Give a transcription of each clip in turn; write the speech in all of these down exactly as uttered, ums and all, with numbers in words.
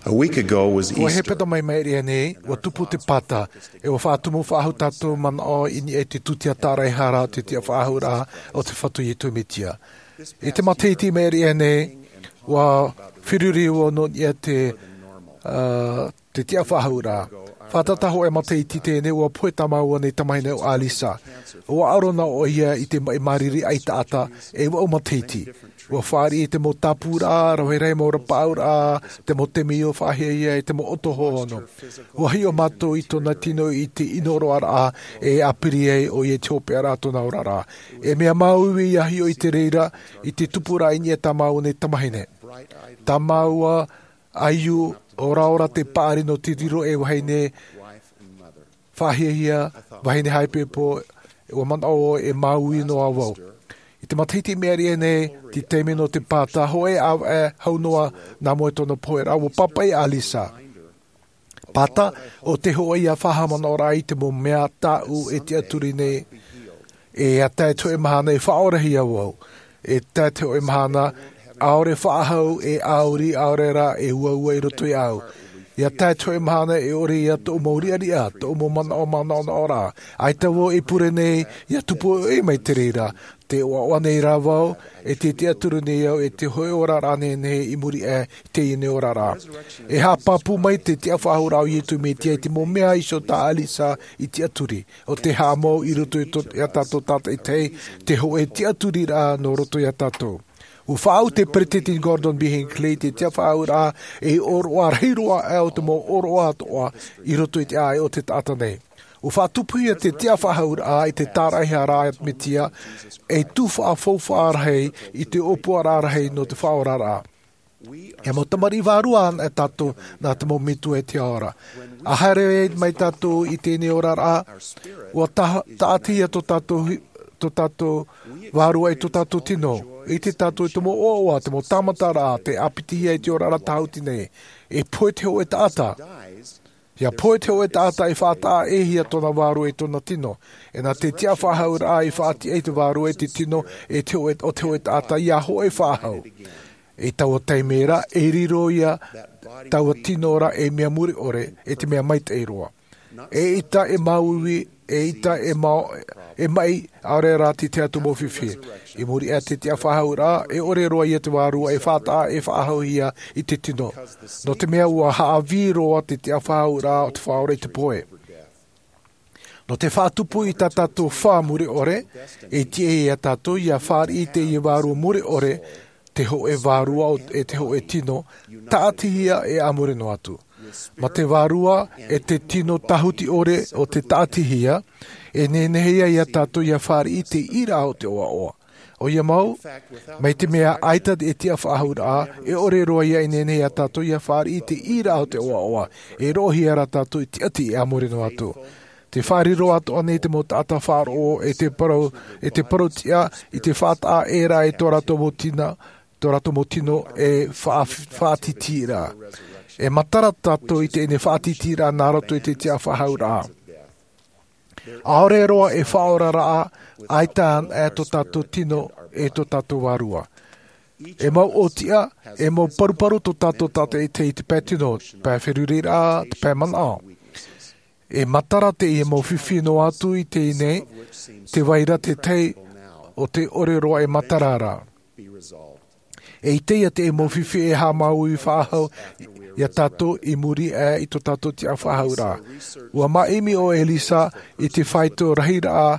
A week ago was Ua he Easter. peta mai mai rea nei, ua tupu te pata, e ua whaatumu whaahu tātou man o ini e te tutia tārai hara te tia whaahu rā o te whatu i tumitia. E te matiti mai rea nei, ua whiruri o no ia te, uh, te tia whaahu rā. Whatataho e matiti tēne, ua poe tamau nei tamahine o Alisa. Ua arona o ia i te mai mariri ai tāta, e ua o matiti. Ua whaari i te mo tapura, rawerei mo rapaura, te mo te mio whahia ia, i te mo otoho ono. Ua hi o mato i tona tino i te inoro ara e apiri ei o i te hope ara tona orara. E mea maui i ahi o i te reira, i te tupura i e tamau ne tamahine. Tamaua aiu o raora te pāri no te riro e wahine whahia ia, wahine haipepo, ua man o e maui no awau. I te matiti meri e nei, ti teime no te pāta, hoe au e haunoa nā moe tono poera, o papai Alisa. Pata, o te hoa ia whahamana ora i te mo mea tāu e te aturi nei, e a tai to e mahana e whaorahi au au. E tai to e mahana, aore whaahau e auri aorera e ua ua i roto i au. Ia tai to e mahana e ore ia to mauri ari a, to mo mana o mana ona ora. Ai tawo e pure nei, ia tupu e mai te reira. Te oa oa nei rawau, e te te aturu nei au, e te hoi ora rane nei i muri e te ine ora rā. E ha papu mai te te awhahu rau i tu me te te mo mea iso ta Alisa i te aturi. O te ha mo i roto i tato tata i te, te ho e te aturi rā no roto i tato. U whau te Pretty Gordon B. Hinckley, te te whau rā, e oroa reiroa au te mo oroa atoa i roto i te ai o te tata nei. U whatupuia te tia whahaur a i te tāraihea rā me tia, e tu wha fauwhaarahei i te opua rārahei no te whaorara. E mo tamari wārua an e tato nā te mo mitu e te ora. A haere e mai tato i tēne ora rā, ua tātia to tato to tato wārua i to tato tino. I te tato i te mo oa, te mo tamata rā, te apitia i te ora rā tauti nei. E poe te ho e tāta. Ia poe te o e tāta i whātaa e hia tona wāru e tona tino. E nā te tia whahau rā i whāti e te wāru e te tino e te o e, o te o e tāta ia ho e whahau. E taua teimera e riro ia taua tino ora e mea muri ore e te mea maita e roa. E ita e maui e ita e, mau, e mai aore rā te te atu mo whiwhi. I muri e te tia whahau rā e ore roa i te wārua e whātaa e whahau hia i te tino. No te mea ua haavi roa te tia whahau rā o te whaore te poe. No te whātupu i ta tato whā muri ore, e tie e a tato i a whāri i te i wārua muri ore, te ho e wārua e te ho e tino, tātihia e amore no atu. Ma te wārua e te tino tahuti ore o te tātihia, e nenehia i a tato i a whāri i te ira o te oa oa. O ia mau, mai te mea aita e tia whaahura a, e ore roa ia i nenehia tato i a whāri i te ira o te oa oa, e rohi ara tato i te ati e amore no atu. Te whāri roa ato ane te mo tata whāro e te parau, e te parau tia i te whātaa e rā e tō rato mo tina, tō rato mo tino e whātitira. E matara tato i te ene whātitira nā rato i te tia whahaura a. Aore roa e whaora rā, aitaan e to tato tino e to tato warua. E mau o tia, e mau paruparu to tato tato e te i te pētino, pē whiruri rā, te pē mana. E matara te i e mau whiwhi no atu i te ine, te waira te tei o te ore roa e matara rā. E i teia te e mau whiwhi e hā mau i whāhau, ia tato i muri e i to tato ti a whahau rā. Ua maimi o Elisa i te whaito rahira a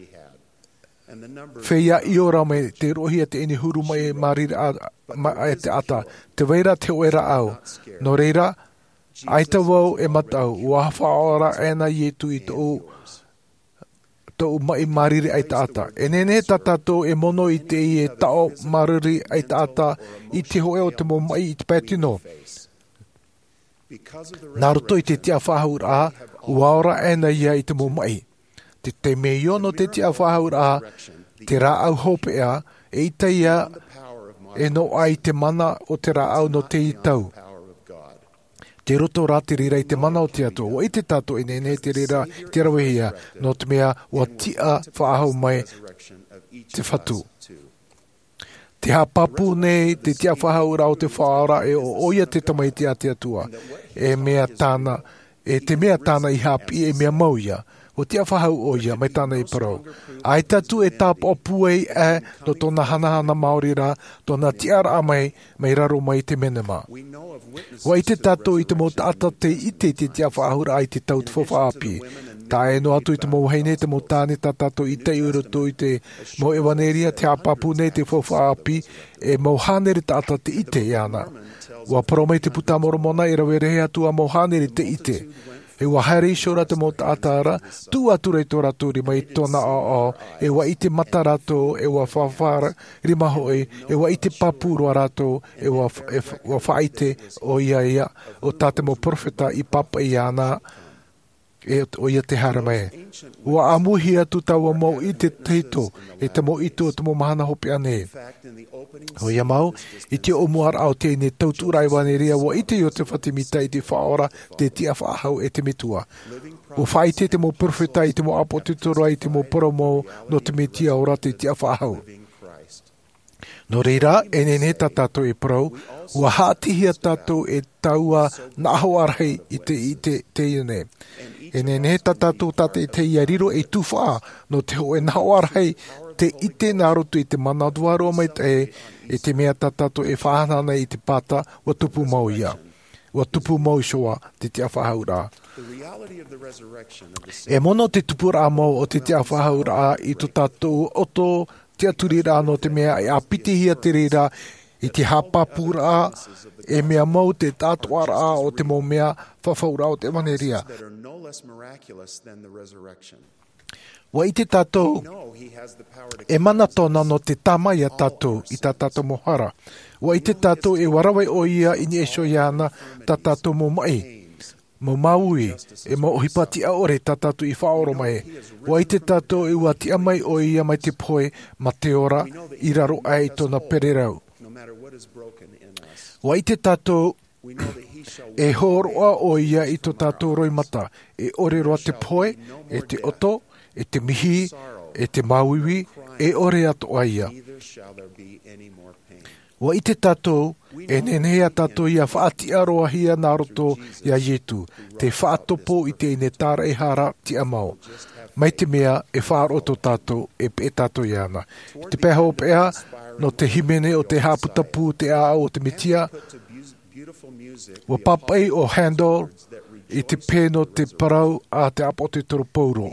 wheia i ora me te rohi a te eni huru mai e marira a e te ata. Te weira te oera au. No reira, aita wau e matau. Ua hawhaora ena i etu i tō tō mai mariri ai te ata. E nene ta tato e mono i te i e tao mariri ai te ata i te hoe o te mo mai i te pētino. Nā roto i te tia whahau rā, uaora ena ia i te mo mai. Te te me iono te tia whahau rā, te rā au hope a, e ita ia e no ai te mana o te rā au no te i tau. Te roto rā te rira i te mana o te ato, o i te tato i nene te rira te rawehia, no te mea ua tia whaahau mai te whatu. Te hapapu nei, te tia whahaura o te whaora, e o oia te tamai te atea tua. E mea tāna, e te mea tāna i hapi, e mea mauia. O tia whahau oia, mai tāna i parau. Ai tatu e tāp o puei e, no tōna hanahana Māori rā, tōna tiara amai, mai raro mai te menema. Wa i te tatu i te mo tata te ite te tia whahura ai te tau te whawhaapi. Tā e no atu i te mo heine, te mo tāne tā tatu i te uroto i te mo ewaneria, te apapu nei te whawhaapi, e mo hanere tata te ite i ana. Wa paromei te puta moromona i rawe rehe atua mo hanere te ite. E wa haere shora te mo tātara, tū atu rei tō raturi mai tōna ao, e wa i te mata rato, e wa whawhara rima hoi, e wa i te papuro rato, e wa, e wa whaite o ia ia, o tāte mo profeta i papa i ana, e o ia te haramai. Ua amuhi atu taua mau i te teito, e te mo ito te mo mahana hopi ane. O ia mau, i te o muar au te ne tauturai waneria, wa i te o te whatimita i te whaora, te tia whaahau e te mitua. O whaite te mo profeta i te mo apotutoro i te mo promo no te metia ora te tia whaahau. No reira, e nene ta tātou e prau, ua hātihia tātou e taua na aho arhei i te i te te ione. E nene ta tātou tate te iariro e tuwha, no te ho e na aho arhei te ite nā roto i te manaduaro mai te e te mea ta tātou e whahanana i te pata wa tupu mau ia. Wa tupu mau shoa te tia whahaura. E mono te tupu rā mau o te tia whahaura i tu tātou oto te aturi rā no te mea e apitihia te reira i te hapapu rā e mea mau te tātua rā o te mo mea whawhaura o te maneria. Wa i te tātou e mana tōna no te tamai a tātou i tā tātou mohara. Wa i te tātou e warawai o ia i ni e shoiana tā tātou mo mai. Mo maui, e mo ohipati a ore tā tātou i whaoro mai. Wa i te tātou e ua ti amai o ia mai te poe ma te ora i raro ai tōna pererau. Wa i te tātou e horoa o ia i tō tātou roi mata. E ore roa te poe, e te oto, e te mihi, e te mauiwi, e ore ato aia. Wa i te tātou, e nenea tātou ia whaati aroa hia nā roto ia yetu, te whaatopo i te ine tāra e hara ti amau. Mai te mea e whaaroto tātou e pe tātou iana. Te peha o pea, no te himene o te haputapu te a o te mitia, wa papai o handle i te pēno te parau a te apote toro pauro.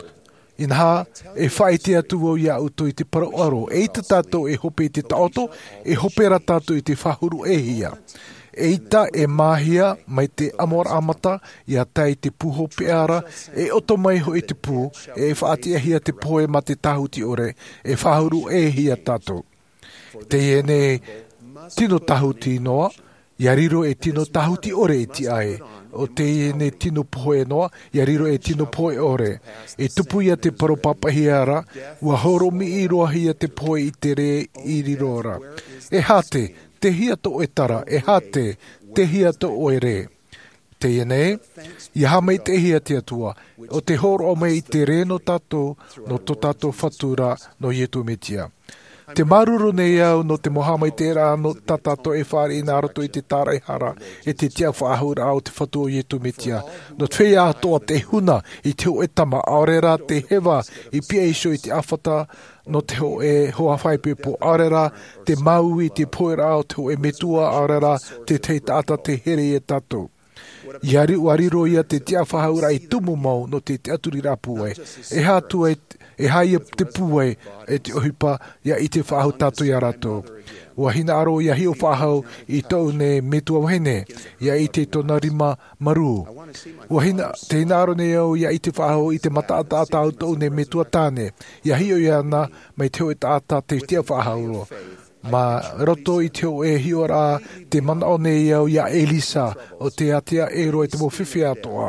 Inha, e whaite atu o ia uto i te parau aro. E ita tātou e hope i te taoto, e hopera tātou i te whahuru e hia. E ita e mahia mai te amor amata, ia tai te puho peara, e oto mai ho i te pū, e whaati e hia te poe ma te tahuti ore, e whahuru e hia tātou. Te ene tino tahuti noa, ia riro e tino tahuti ore e ti ai. O te ene tino poe noa, ia riro e tino poe ore. E tupu ia te paropapahiara, ua horo mi i roa hia te poe i te re i rirora. E hate, te hia to e tara, e hate, te hia to o e re. Te ene, ia hamei te hia te atua, o te horo o mei i te re no tato, no to tato fatura no ietu metia. Te maruru nei au no te mohamai te rā no tatato e whare i nā roto i te tārai hara e te tia whaahura au te whatu o ietu metia. No tue a toa te huna i te o e tama aorera te hewa i pia iso i te awhata no te ho e hoa whaipepo aorera te mau i te poera au te ho e metua aorera te te tata te here e tato. Iari wariro ia te tia whahaura i tumu mau no te te aturi rapue. E hātua e e haia te pue e te ohipa ia i te whahau tātou ia rato. Ua hina aro ia hi o whahau i tau ne metua wahene, ia i te tona rima maru. Ua hina, te hina aro ne au ia i te whahau i te mataata atau tau ne metua tāne, ia hi o ia na mai teo e tāta te tia whahau lo. Ma roto i teo e hi ora te mana o ne iau ia Elisa o te atea e roe te mo whiwhi atoa.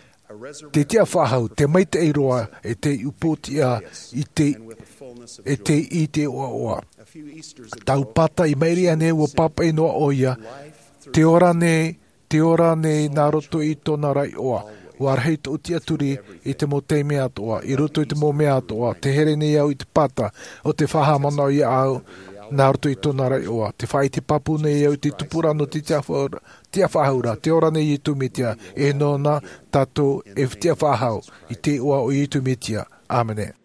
Te tia whahau, te maite e roa, e te upotia i te, e te i te oa oa. Tau pata i mairi ane ua papa e noa oia, te ora ne, te ora ne nā roto i tōna rai oa. Ua arhei tō uti aturi i te mo te mea toa, i roto i te mo mea toa, te here ne au i te pata, o te whahamana i au, Nā roto i tōna rai oa, te whai te papu nei au, te tupurano, te tia whahura, te ora nei i tu metia, e nōna tātou e tia whahau, i te oa o i tu metia. Āmene.